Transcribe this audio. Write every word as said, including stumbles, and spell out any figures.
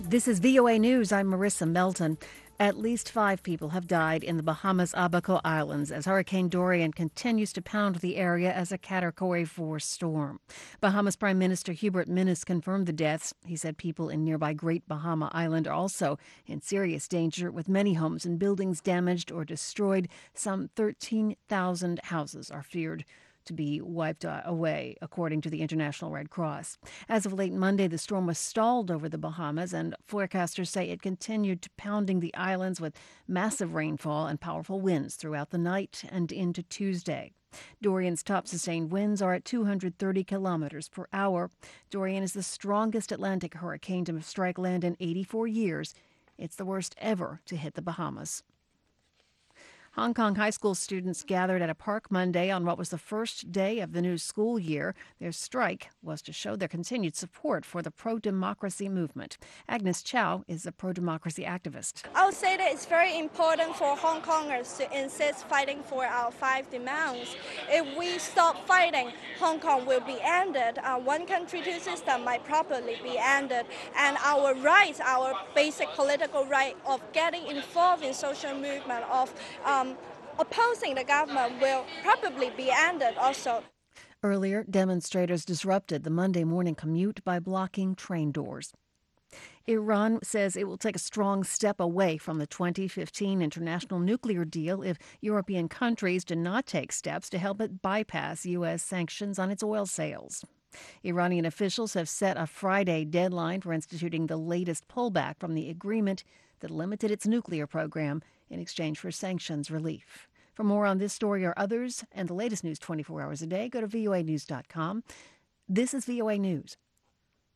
This is V O A News. I'm Marissa Melton. At least five people have died in the Bahamas' Abaco Islands as Hurricane Dorian continues to pound the area as a Category four storm. Bahamas Prime Minister Hubert Minnis confirmed the deaths. He said people in nearby Great Bahama Island are also in serious danger, with many homes and buildings damaged or destroyed. Some thirteen thousand houses are feared to be wiped away, according to the International Red Cross. As of late Monday, the storm was stalled over the Bahamas, and forecasters say it continued to pounding the islands with massive rainfall and powerful winds throughout the night and into Tuesday. Dorian's top sustained winds are at two hundred thirty kilometers per hour. Dorian is the strongest Atlantic hurricane to strike land in eighty-four years. It's the worst ever to hit the Bahamas. Hong Kong high school students gathered at a park Monday on what was the first day of the new school year. Their strike was to show their continued support for the pro-democracy movement. Agnes Chow is a pro-democracy activist. I would say that it's very important for Hong Kongers to insist fighting for our five demands. If we stop fighting, Hong Kong will be ended. Uh, one country, two system might probably be ended. And our rights, our basic political right of getting involved in social movement, of um, opposing the government will probably be ended also. Earlier, demonstrators disrupted the Monday morning commute by blocking train doors. Iran says it will take a strong step away from the twenty fifteen international nuclear deal if European countries do not take steps to help it bypass U S sanctions on its oil sales. Iranian officials have set a Friday deadline for instituting the latest pullback from the agreement that limited its nuclear program in exchange for sanctions relief. For more on this story or others and the latest news twenty-four hours a day, go to V O A news dot com. This is V O A News.